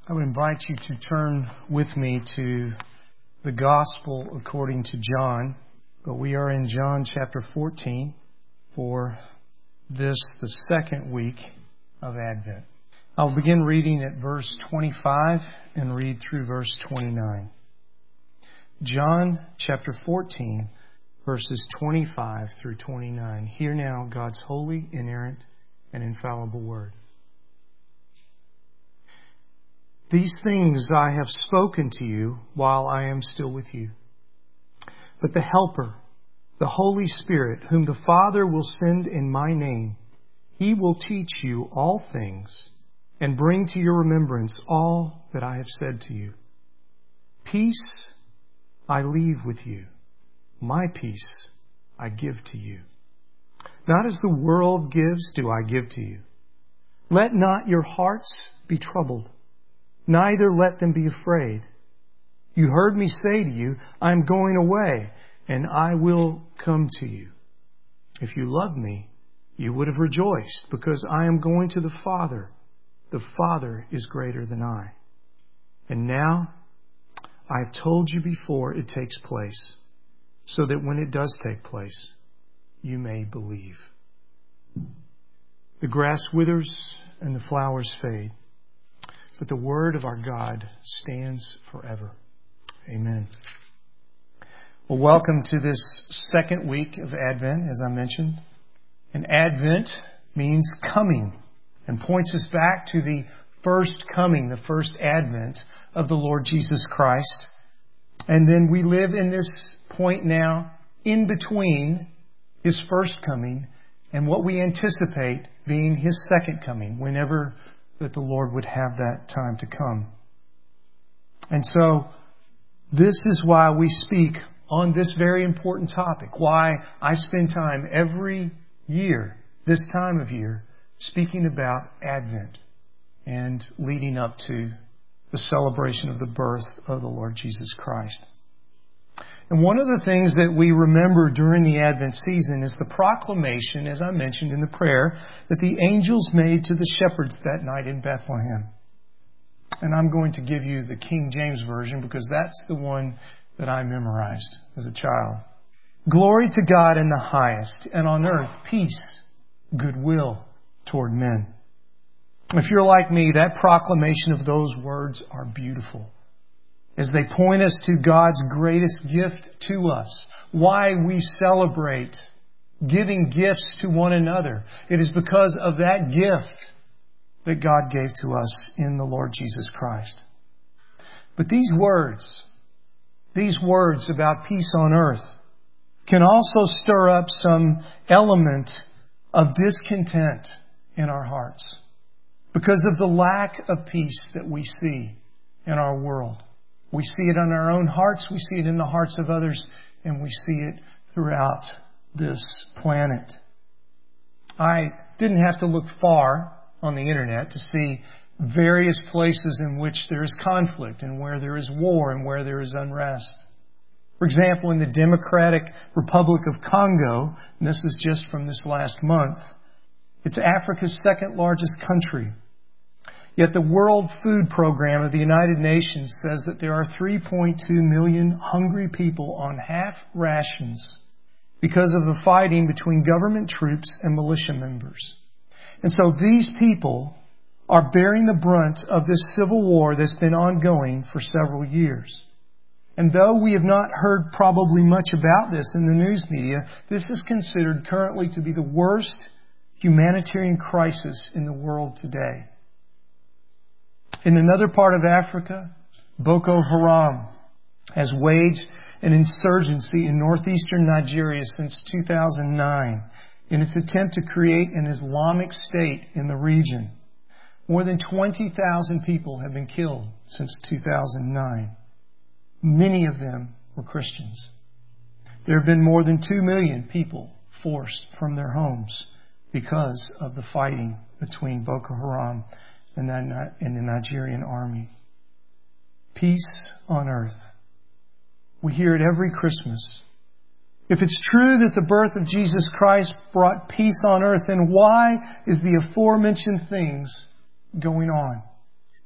I would invite you to turn with me to the Gospel according to John. But we are in John chapter 14 for this, the second week of Advent. I'll begin reading at verse 25 and read through verse 29. John chapter 14, verses 25 through 29. Hear now God's holy, inerrant, and infallible word. These things I have spoken to you while I am still with you. But the Helper, the Holy Spirit, whom the Father will send in my name, He will teach you all things and bring to your remembrance all that I have said to you. Peace I leave with you. My peace I give to you. Not as the world gives do I give to you. Let not your hearts be troubled, neither let them be afraid. You heard me say to you, I am going away, and I will come to you. If you love me, you would have rejoiced, because I am going to the Father. The Father is greater than I. And now, I have told you before it takes place, so that when it does take place, you may believe. The grass withers and the flowers fade, but the word of our God stands forever. Amen. Well, welcome to this second week of Advent, as I mentioned. And Advent means coming and points us back to the first coming, the first Advent of the Lord Jesus Christ. And then we live in this point now in between His first coming and what we anticipate being His second coming, whenever that the Lord would have that time to come. And so this is why we speak on this very important topic, why I spend time every year, this time of year, speaking about Advent and leading up to the celebration of the birth of the Lord Jesus Christ. And one of the things that we remember during the Advent season is the proclamation, as I mentioned in the prayer, that the angels made to the shepherds that night in Bethlehem. And I'm going to give you the King James Version because that's the one that I memorized as a child. Glory to God in the highest, and on earth peace, goodwill toward men. If you're like me, that proclamation of those words are beautiful, as they point us to God's greatest gift to us. Why we celebrate giving gifts to one another. It is because of that gift that God gave to us in the Lord Jesus Christ. But these words about peace on earth, can also stir up some element of discontent in our hearts because of the lack of peace that we see in our world. We see it in our own hearts, we see it in the hearts of others, and we see it throughout this planet. I didn't have to look far on the internet to see various places in which there is conflict and where there is war and where there is unrest. For example, in the Democratic Republic of Congo, and this is just from this last month, it's Africa's second largest country. Yet the World Food Program of the United Nations says that there are 3.2 million hungry people on half rations because of the fighting between government troops and militia members. And so these people are bearing the brunt of this civil war that's been ongoing for several years. And though we have not heard probably much about this in the news media, this is considered currently to be the worst humanitarian crisis in the world today. In another part of Africa, Boko Haram has waged an insurgency in northeastern Nigeria since 2009 in its attempt to create an Islamic state in the region. More than 20,000 people have been killed since 2009. Many of them were Christians. There have been more than 2 million people forced from their homes because of the fighting between Boko Haram and the Nigerian army. Peace on earth. We hear it every Christmas. If it's true that the birth of Jesus Christ brought peace on earth, then why is the aforementioned things going on?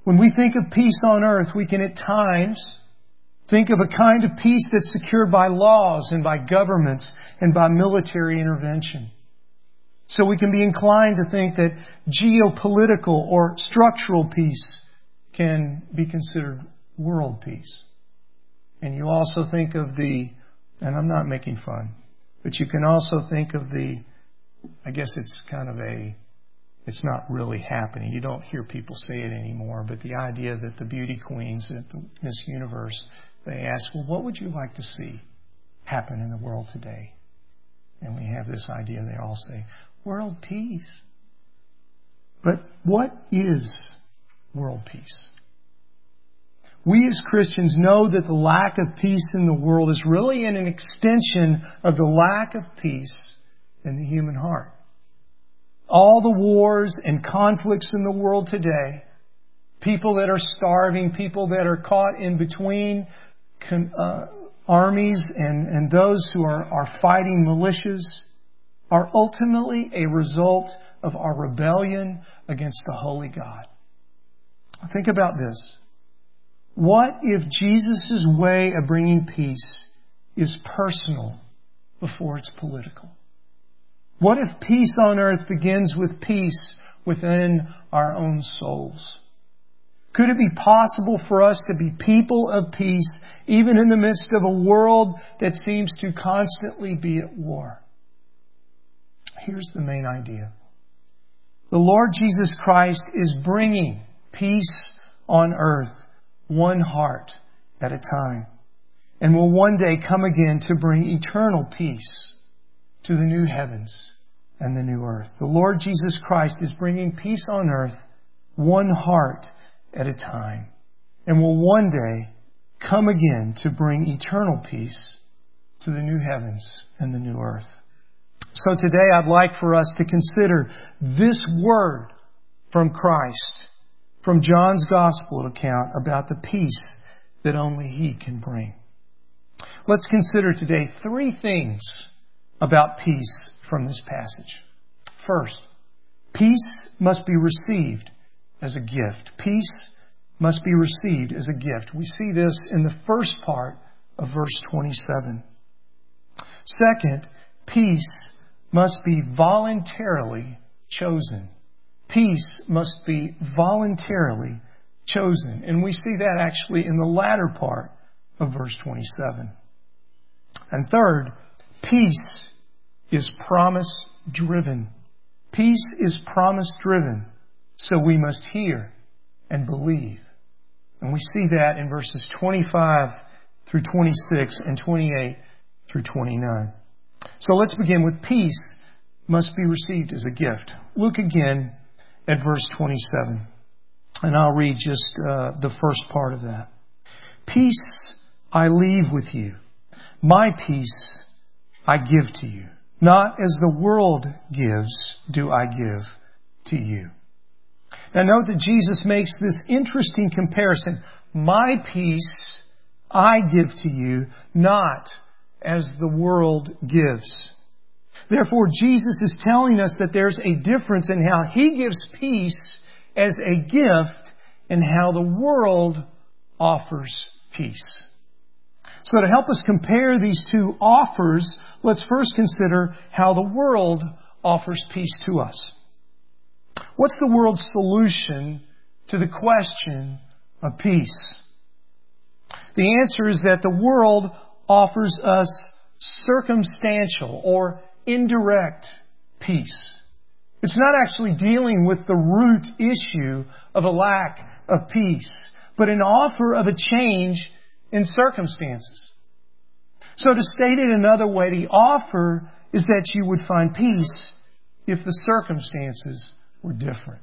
When we think of peace on earth, we can at times think of a kind of peace that's secured by laws and by governments and by military intervention. So we can be inclined to think that geopolitical or structural peace can be considered world peace. And you also think of and I'm not making fun, but you can also think of I guess it's it's not really happening. You don't hear people say it anymore, but the idea that the beauty queens at the Miss Universe, they ask, well, what would you like to see happen in the world today? And we have this idea, they all say, world peace. But what is world peace? We as Christians know that the lack of peace in the world is really an extension of the lack of peace in the human heart. All the wars and conflicts in the world today, people that are starving, people that are caught in between armies and those who are fighting militias, are ultimately a result of our rebellion against the holy God. Think about this. What if Jesus' way of bringing peace is personal before it's political? What if peace on earth begins with peace within our own souls? Could it be possible for us to be people of peace even in the midst of a world that seems to constantly be at war? Here's the main idea. The Lord Jesus Christ is bringing peace on earth, one heart at a time, and will one day come again to bring eternal peace to the new heavens and the new earth. The Lord Jesus Christ is bringing peace on earth, one heart at a time, and will one day come again to bring eternal peace to the new heavens and the new earth. So today I'd like for us to consider this word from Christ, from John's Gospel account about the peace that only He can bring. Let's consider today 3 things about peace from this passage. First, peace must be received as a gift. Peace must be received as a gift. We see this in the first part of verse 27. Second, peace must be voluntarily chosen. Peace must be voluntarily chosen. And we see that actually in the latter part of verse 27. And third, peace is promise-driven. Peace is promise-driven, so we must hear and believe. And we see that in verses 25 through 26 and 28 through 29. So let's begin with peace must be received as a gift. Look again at verse 27. And I'll read just the first part of that. Peace I leave with you. My peace I give to you. Not as the world gives, do I give to you. Now note that Jesus makes this interesting comparison. My peace I give to you, not as the world gives. Therefore, Jesus is telling us that there's a difference in how He gives peace as a gift and how the world offers peace. So to help us compare these two offers, let's first consider how the world offers peace to us. What's the world's solution to the question of peace? The answer is that the world offers us circumstantial or indirect peace. It's not actually dealing with the root issue of a lack of peace, but an offer of a change in circumstances. So to state it another way, the offer is that you would find peace if the circumstances were different.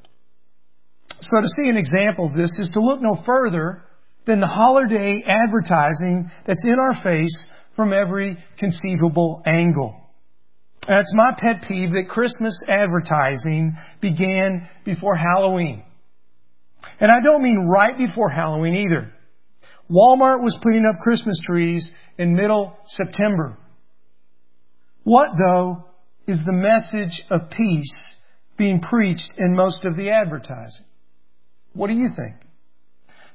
So to see an example of this is to look no further than the holiday advertising that's in our face from every conceivable angle. It's my pet peeve that Christmas advertising began before Halloween. And I don't mean right before Halloween either. Walmart was putting up Christmas trees in middle September. What, though, is the message of peace being preached in most of the advertising? What do you think?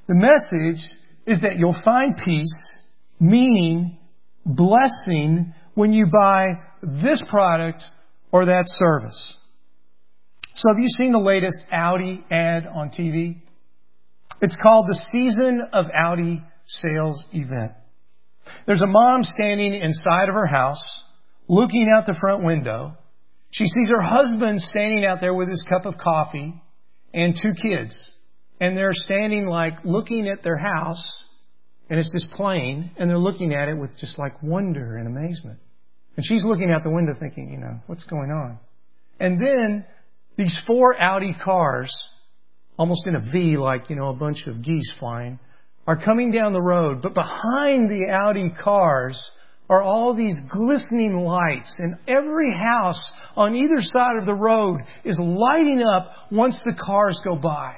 The message is that you'll find peace, meaning, blessing when you buy this product or that service. So have you seen the latest Audi ad on TV? It's called the Season of Audi Sales Event. There's a mom standing inside of her house, looking out the front window. She sees her husband standing out there with his cup of coffee and 2 kids. And they're standing looking at their house, and it's just plain, and they're looking at it with just wonder and amazement. And she's looking out the window thinking, what's going on? And then these 4 Audi cars, almost in a V, a bunch of geese flying, are coming down the road. But behind the Audi cars are all these glistening lights. And every house on either side of the road is lighting up once the cars go by.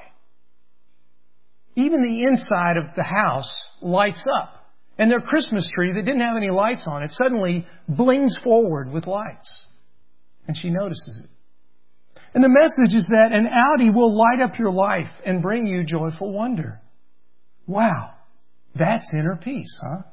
Even the inside of the house lights up. And their Christmas tree that didn't have any lights on it suddenly blings forward with lights. And she notices it. And the message is that an Audi will light up your life and bring you joyful wonder. Wow, that's inner peace, huh?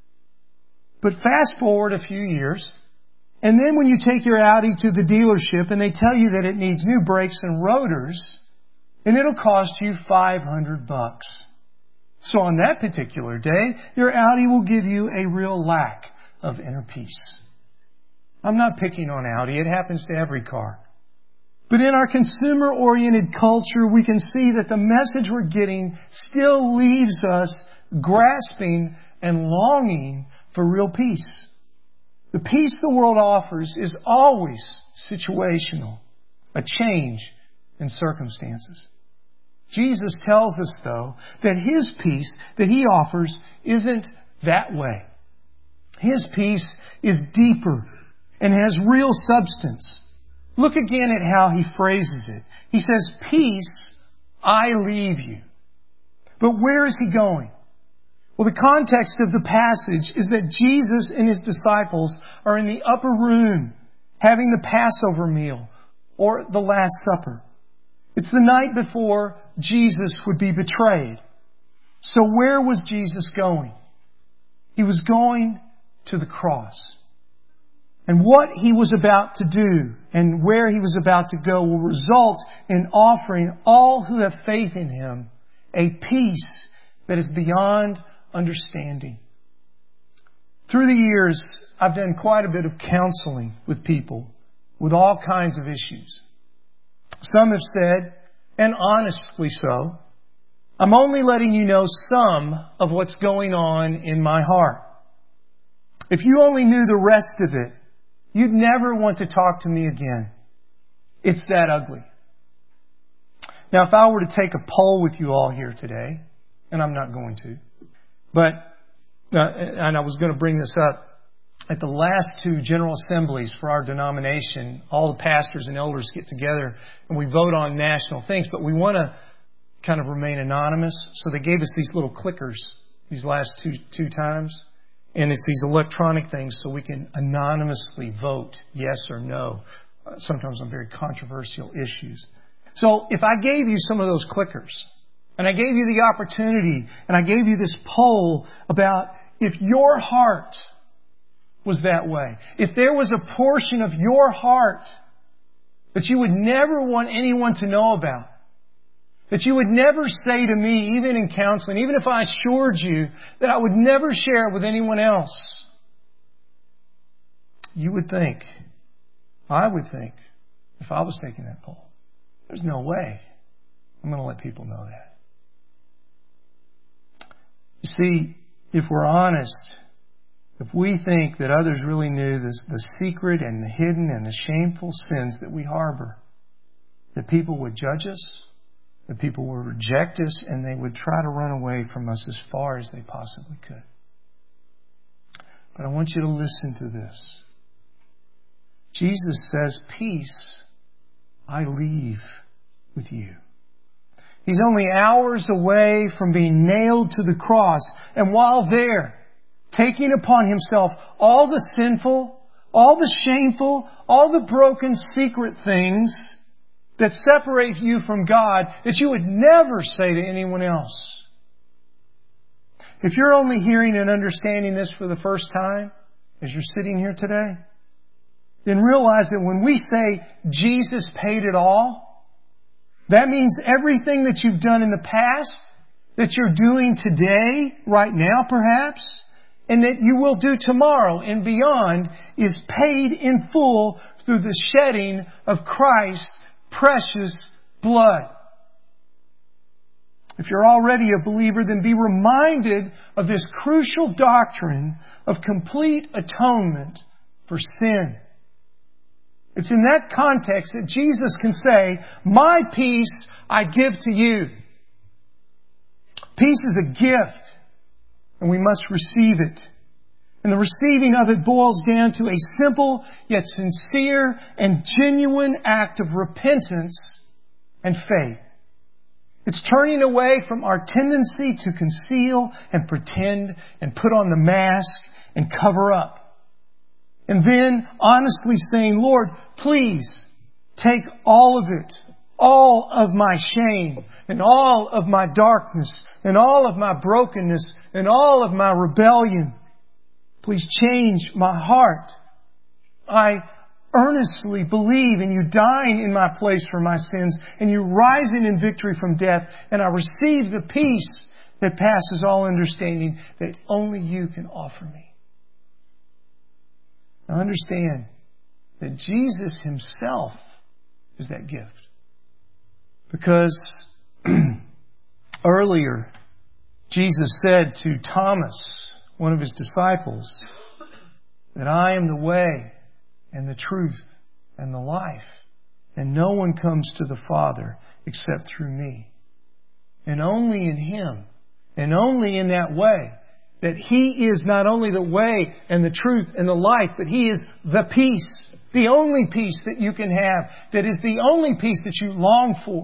But fast forward a few years, and then when you take your Audi to the dealership and they tell you that it needs new brakes and rotors, and it'll cost you $500. So on that particular day, your Audi will give you a real lack of inner peace. I'm not picking on Audi. It happens to every car. But in our consumer-oriented culture, we can see that the message we're getting still leaves us grasping and longing for real peace. The peace the world offers is always situational, a change in circumstances. Jesus tells us, though, that His peace that He offers isn't that way. His peace is deeper and has real substance. Look again at how He phrases it. He says, "Peace I leave you." But where is He going? Well, the context of the passage is that Jesus and His disciples are in the upper room having the Passover meal or the Last Supper. It's the night before Jesus would be betrayed. So where was Jesus going? He was going to the cross. And what He was about to do and where He was about to go will result in offering all who have faith in Him a peace that is beyond understanding. Through the years, I've done quite a bit of counseling with people with all kinds of issues. Some have said, and honestly so, I'm only letting you know some of what's going on in my heart. If you only knew the rest of it, you'd never want to talk to me again. It's that ugly. Now, if I were to take a poll with you all here today, and I'm not going to, but, and I was going to bring this up, at the last 2 General Assemblies for our denomination, all the pastors and elders get together and we vote on national things, but we want to kind of remain anonymous. So they gave us these little clickers these last two times. And it's these electronic things so we can anonymously vote yes or no. Sometimes on very controversial issues. So if I gave you some of those clickers, and I gave you the opportunity, and I gave you this poll about if your heart was that way, if there was a portion of your heart that you would never want anyone to know about, that you would never say to me, even in counseling, even if I assured you that I would never share it with anyone else, you would think, I would think, if I was taking that poll, there's no way I'm going to let people know that. You see, if we're honest, if we think that others really knew the secret and the hidden and the shameful sins that we harbor, that people would judge us, that people would reject us, and they would try to run away from us as far as they possibly could. But I want you to listen to this. Jesus says, "Peace I leave with you." He's only hours away from being nailed to the cross. And while there, taking upon Himself all the sinful, all the shameful, all the broken secret things that separate you from God that you would never say to anyone else. If you're only hearing and understanding this for the first time, as you're sitting here today, then realize that when we say Jesus paid it all, that means everything that you've done in the past, that you're doing today, right now perhaps, and that you will do tomorrow and beyond, is paid in full through the shedding of Christ's precious blood. If you're already a believer, then be reminded of this crucial doctrine of complete atonement for sin. It's in that context that Jesus can say, "My peace I give to you." Peace is a gift, and we must receive it. And the receiving of it boils down to a simple yet sincere and genuine act of repentance and faith. It's turning away from our tendency to conceal and pretend and put on the mask and cover up. And then honestly saying, "Lord, please take all of it, all of my shame and all of my darkness and all of my brokenness and all of my rebellion. Please change my heart. I earnestly believe in you dying in my place for my sins and you rising in victory from death. And I receive the peace that passes all understanding that only you can offer me." Now understand that Jesus Himself is that gift. Because earlier, Jesus said to Thomas, one of His disciples, that "I am the way and the truth and the life. And no one comes to the Father except through me." And only in Him, and only in that way, that He is not only the way and the truth and the life, but He is the peace. The only peace that you can have. That is the only peace that you long for.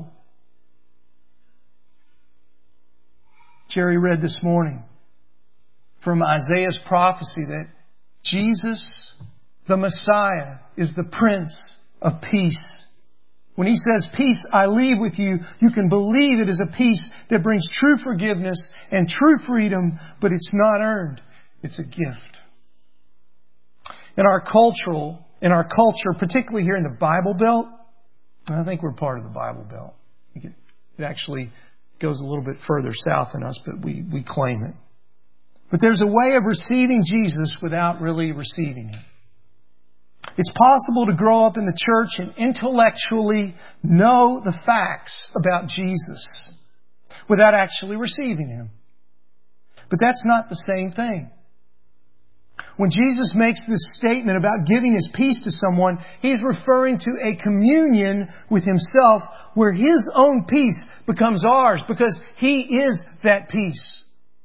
Jerry read this morning from Isaiah's prophecy that Jesus, the Messiah, is the Prince of Peace. When He says, "Peace I leave with you," you can believe it is a peace that brings true forgiveness and true freedom, but it's not earned. It's a gift. In our culture, particularly here in the Bible Belt, I think we're part of the Bible Belt. It actually goes a little bit further south than us, but we claim it. But there's a way of receiving Jesus without really receiving Him. It's possible to grow up in the church and intellectually know the facts about Jesus without actually receiving Him. But that's not the same thing. When Jesus makes this statement about giving His peace to someone, He's referring to a communion with Himself where His own peace becomes ours because He is that peace.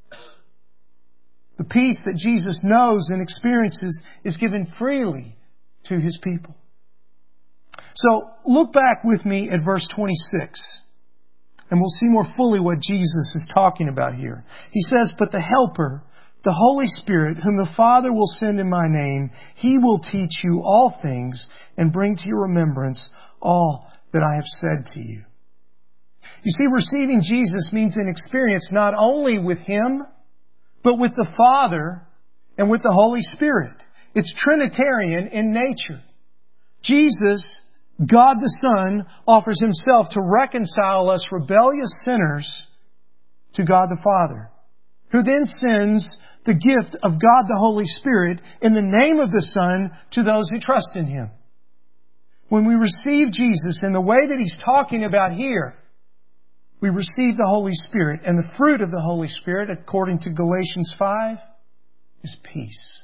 The peace that Jesus knows and experiences is given freely to His people. So look back with me at verse 26 and we'll see more fully what Jesus is talking about here. He says, "But the Helper, the Holy Spirit, whom the Father will send in my name, He will teach you all things and bring to your remembrance all that I have said to you." You see, receiving Jesus means an experience not only with Him, but with the Father and with the Holy Spirit. It's Trinitarian in nature. Jesus, God the Son, offers Himself to reconcile us rebellious sinners to God the Father, who then sends the gift of God the Holy Spirit in the name of the Son to those who trust in Him. When we receive Jesus in the way that He's talking about here, we receive the Holy Spirit. And the fruit of the Holy Spirit, according to Galatians 5, is peace.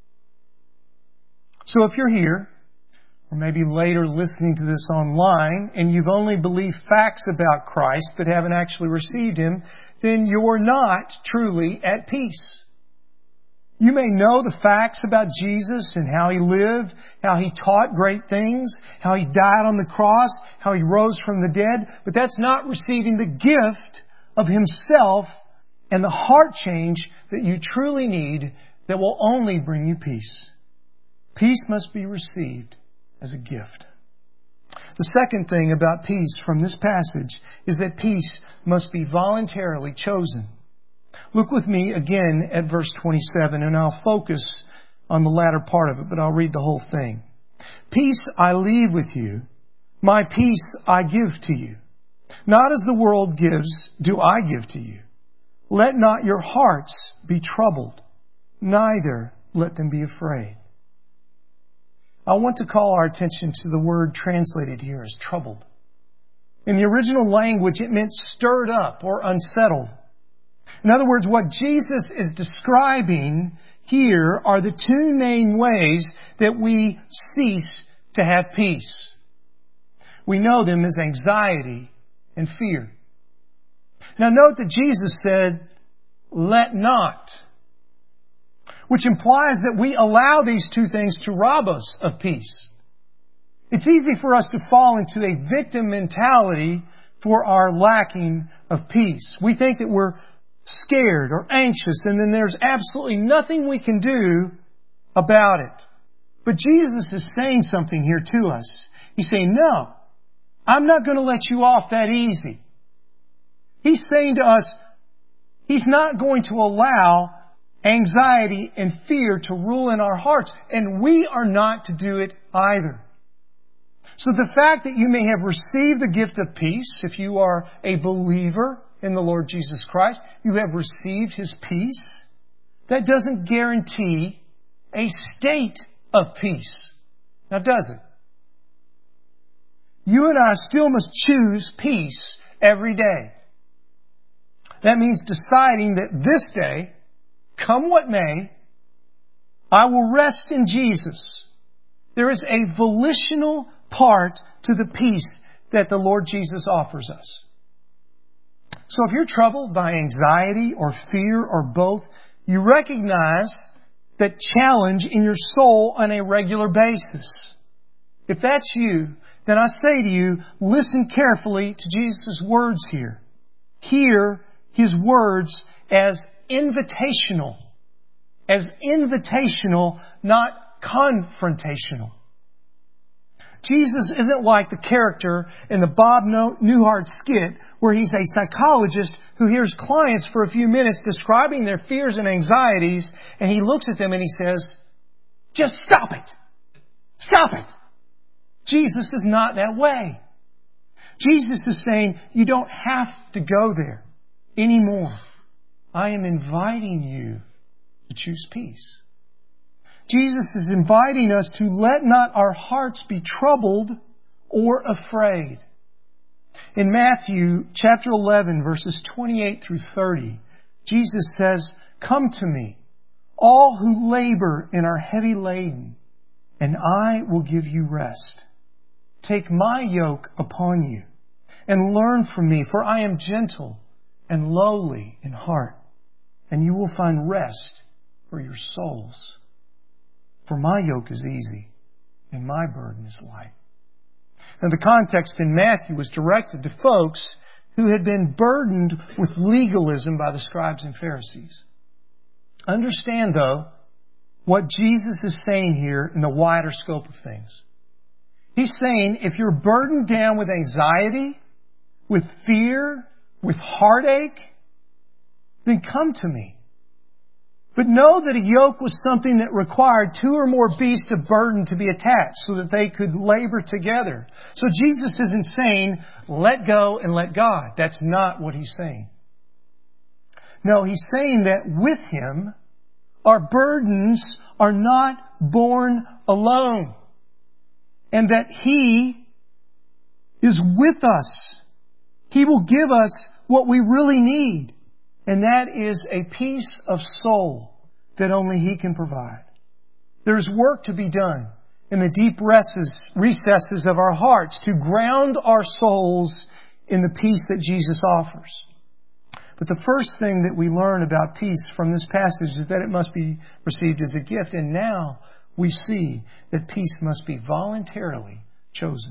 So if you're here, or maybe later listening to this online, and you've only believed facts about Christ but haven't actually received Him, then you're not truly at peace. You may know the facts about Jesus and how He lived, how He taught great things, how He died on the cross, how He rose from the dead, but that's not receiving the gift of Himself and the heart change that you truly need that will only bring you peace. Peace must be received as a gift. The second thing about peace from this passage is that peace must be voluntarily chosen. Look with me again at verse 27, and I'll focus on the latter part of it, but I'll read the whole thing. Peace I leave with you, my peace I give to you. Not as the world gives, do I give to you. Let not your hearts be troubled, neither let them be afraid. I want to call our attention to the word translated here as troubled. In the original language, it meant stirred up or unsettled. In other words, what Jesus is describing here are the two main ways that we cease to have peace. We know them as anxiety and fear. Now note that Jesus said, let not, which implies that we allow these two things to rob us of peace. It's easy for us to fall into a victim mentality for our lacking of peace. We think that we're scared or anxious, and then there's absolutely nothing we can do about it. But Jesus is saying something here to us. He's saying, no, I'm not going to let you off that easy. He's saying to us, He's not going to allow anxiety and fear to rule in our hearts, and we are not to do it either. So the fact that you may have received the gift of peace, if you are a believer in the Lord Jesus Christ, you have received His peace, that doesn't guarantee a state of peace. Now, does it? You and I still must choose peace every day. That means deciding that this day, come what may, I will rest in Jesus. There is a volitional part to the peace that the Lord Jesus offers us. So if you're troubled by anxiety or fear or both, you recognize that challenge in your soul on a regular basis. If that's you, then I say to you, listen carefully to Jesus' words here. Hear His words as invitational, not confrontational. Jesus isn't like the character in the Bob Newhart skit where he's a psychologist who hears clients for a few minutes describing their fears and anxieties, and he looks at them and he says, just stop it. Stop it. Jesus is not that way. Jesus is saying, you don't have to go there anymore. I am inviting you to choose peace. Jesus is inviting us to let not our hearts be troubled or afraid. In Matthew chapter 11, verses 28 through 30, Jesus says, come to me, all who labor and are heavy laden, and I will give you rest. Take my yoke upon you and learn from me, for I am gentle and lowly in heart, and you will find rest for your souls. For my yoke is easy and my burden is light. Now the context in Matthew was directed to folks who had been burdened with legalism by the scribes and Pharisees. Understand, though, what Jesus is saying here in the wider scope of things. He's saying if you're burdened down with anxiety, with fear, with heartache, then come to me. But know that a yoke was something that required two or more beasts of burden to be attached so that they could labor together. So Jesus isn't saying, let go and let God. That's not what He's saying. No, He's saying that with Him, our burdens are not borne alone. And that He is with us. He will give us what we really need. And that is a peace of soul that only He can provide. There's work to be done in the deep recesses of our hearts to ground our souls in the peace that Jesus offers. But the first thing that we learn about peace from this passage is that it must be received as a gift. And now we see that peace must be voluntarily chosen.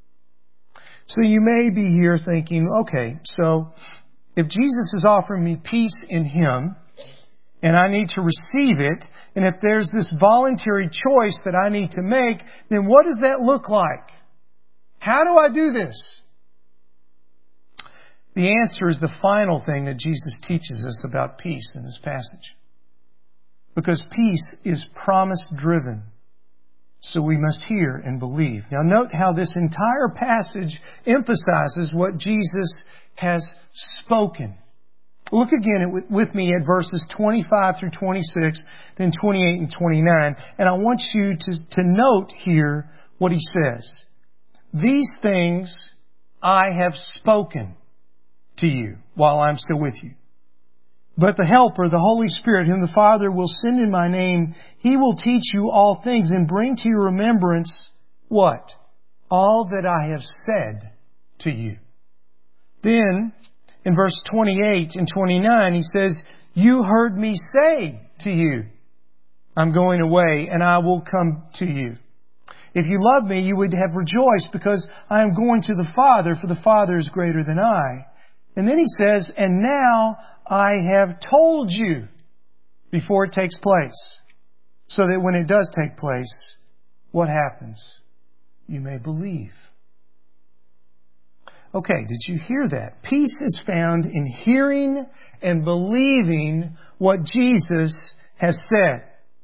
So you may be here thinking, okay, so if Jesus is offering me peace in Him, and I need to receive it, and if there's this voluntary choice that I need to make, then what does that look like? How do I do this? The answer is the final thing that Jesus teaches us about peace in this passage. Because peace is promise-driven. So we must hear and believe. Now note how this entire passage emphasizes what Jesus has spoken. Look again with me at verses 25 through 26, then 28 and 29. And I want you to note here what he says. These things I have spoken to you while I'm still with you. But the Helper, the Holy Spirit, whom the Father will send in my name, He will teach you all things and bring to your remembrance what? All that I have said to you. Then, in verse 28 and 29, He says, you heard me say to you, I'm going away and I will come to you. If you love me, you would have rejoiced because I am going to the Father, for the Father is greater than I. And then He says, and now I have told you before it takes place, so that when it does take place, what happens? You may believe. Okay, did you hear that? Peace is found in hearing and believing what Jesus has said.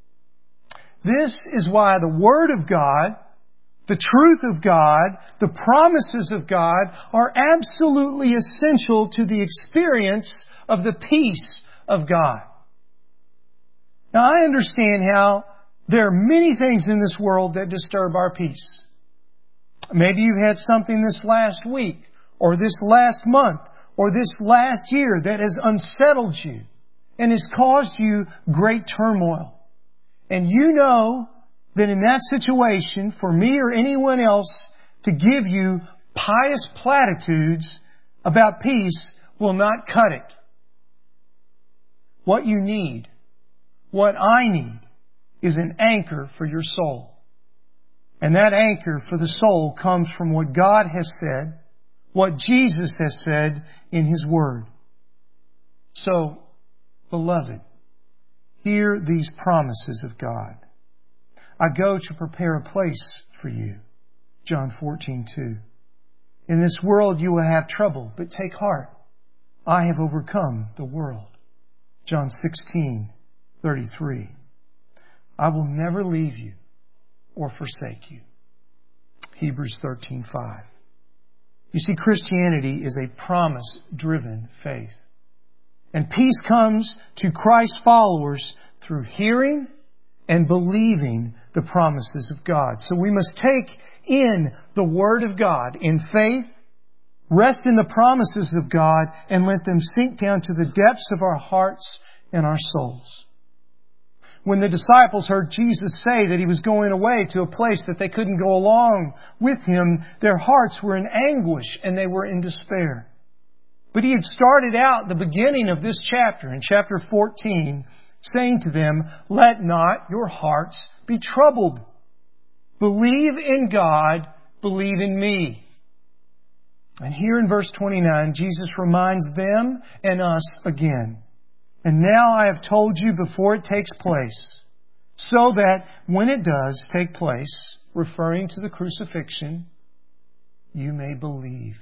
This is why the Word of God, the truth of God, the promises of God are absolutely essential to the experience of the peace of God. Now I understand how there are many things in this world that disturb our peace. Maybe you've had something this last week, or this last month, or this last year that has unsettled you and has caused you great turmoil. And you know that in that situation, for me or anyone else to give you pious platitudes about peace will not cut it. What you need, what I need, is an anchor for your soul. And that anchor for the soul comes from what God has said, what Jesus has said in His Word. So, beloved, hear these promises of God. I go to prepare a place for you. John 14:2. In this world you will have trouble, but take heart. I have overcome the world. John 16:33. I will never leave you or forsake you. Hebrews 13:5. You see, Christianity is a promise-driven faith. And peace comes to Christ's followers through hearing and believing the promises of God. So we must take in the Word of God in faith, rest in the promises of God, and let them sink down to the depths of our hearts and our souls. When the disciples heard Jesus say that He was going away to a place that they couldn't go along with Him, their hearts were in anguish and they were in despair. But He had started out the beginning of this chapter, in chapter 14, saying to them, let not your hearts be troubled. Believe in God, believe in me. And here in verse 29, Jesus reminds them and us again. And now I have told you before it takes place, so that when it does take place, referring to the crucifixion, you may believe.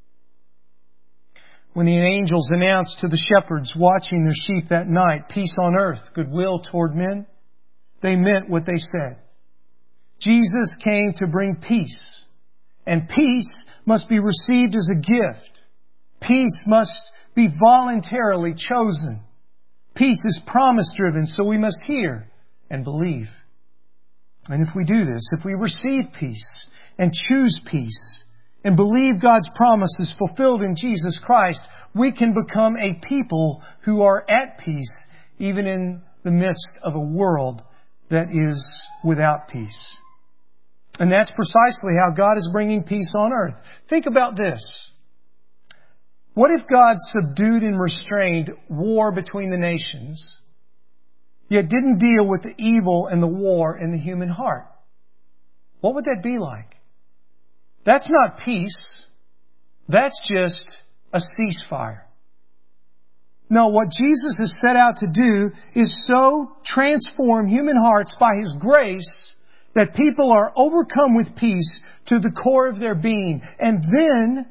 When the angels announced to the shepherds watching their sheep that night, peace on earth, goodwill toward men, they meant what they said. Jesus came to bring peace. And peace must be received as a gift. Peace must be voluntarily chosen. Peace is promise-driven, so we must hear and believe. And if we do this, if we receive peace and choose peace, and believe God's promises fulfilled in Jesus Christ, we can become a people who are at peace, even in the midst of a world that is without peace. And that's precisely how God is bringing peace on earth. Think about this. What if God subdued and restrained war between the nations, yet didn't deal with the evil and the war in the human heart? What would that be like? That's not peace. That's just a ceasefire. No, what Jesus has set out to do is so transform human hearts by His grace that people are overcome with peace to the core of their being. And then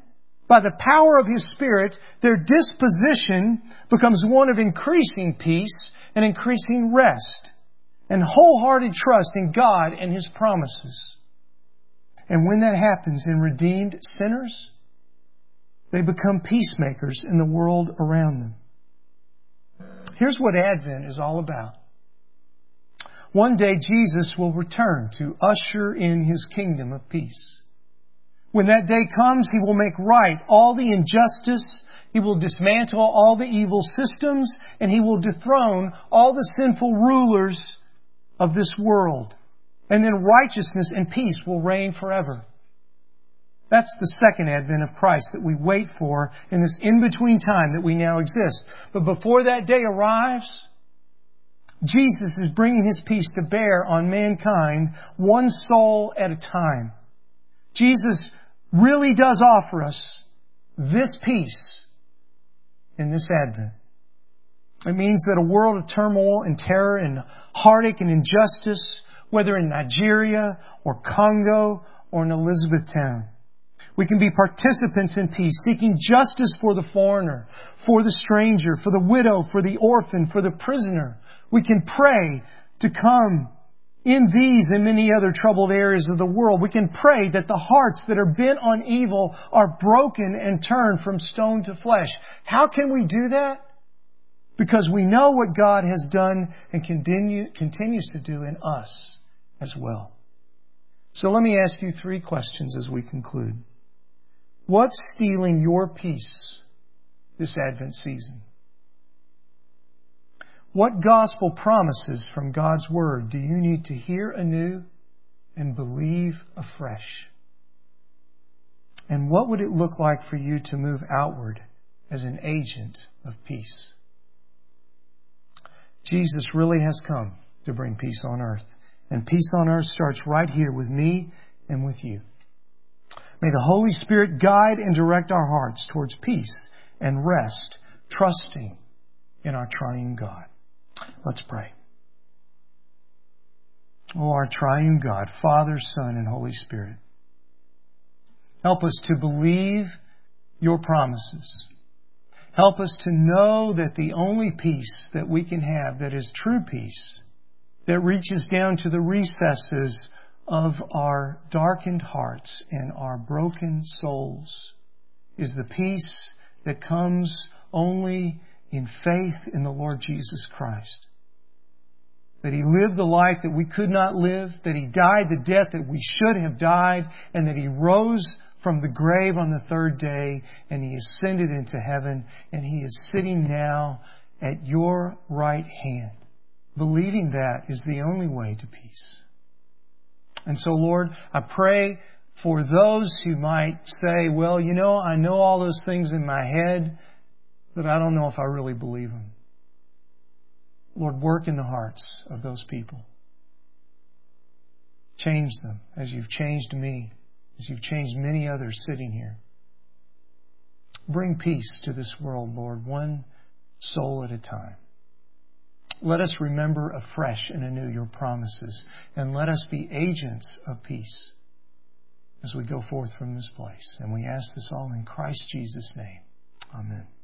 by the power of His Spirit, their disposition becomes one of increasing peace and increasing rest and wholehearted trust in God and His promises. And when that happens in redeemed sinners, they become peacemakers in the world around them. Here's what Advent is all about. One day Jesus will return to usher in His kingdom of peace. When that day comes, He will make right all the injustice. He will dismantle all the evil systems, and He will dethrone all the sinful rulers of this world. And then righteousness and peace will reign forever. That's the second advent of Christ that we wait for in this in-between time that we now exist. But before that day arrives, Jesus is bringing His peace to bear on mankind, one soul at a time. Jesus really does offer us this peace in this Advent. It means that a world of turmoil and terror and heartache and injustice, whether in Nigeria or Congo or in Elizabethtown, we can be participants in peace, seeking justice for the foreigner, for the stranger, for the widow, for the orphan, for the prisoner. We can pray to come in these and many other troubled areas of the world. We can pray that the hearts that are bent on evil are broken and turned from stone to flesh. How can we do that? Because we know what God has done and continues to do in us as well. So let me ask you 3 questions as we conclude. What's stealing your peace this Advent season? What gospel promises from God's Word do you need to hear anew and believe afresh? And what would it look like for you to move outward as an agent of peace? Jesus really has come to bring peace on earth. And peace on earth starts right here with me and with you. May the Holy Spirit guide and direct our hearts towards peace and rest, trusting in our triune God. Let's pray. Oh, our triune God, Father, Son, and Holy Spirit, help us to believe your promises. Help us to know that the only peace that we can have that is true peace, that reaches down to the recesses of our darkened hearts and our broken souls, is the peace that comes only in faith in the Lord Jesus Christ. That He lived the life that we could not live, that He died the death that we should have died, and that He rose from the grave on the 3rd day, and He ascended into heaven, and He is sitting now at your right hand. Believing that is the only way to peace. And so, Lord, I pray for those who might say, well, I know all those things in my head, but I don't know if I really believe them. Lord, work in the hearts of those people. Change them as You've changed me, as You've changed many others sitting here. Bring peace to this world, Lord, one soul at a time. Let us remember afresh and anew Your promises, and let us be agents of peace as we go forth from this place. And we ask this all in Christ Jesus' name. Amen.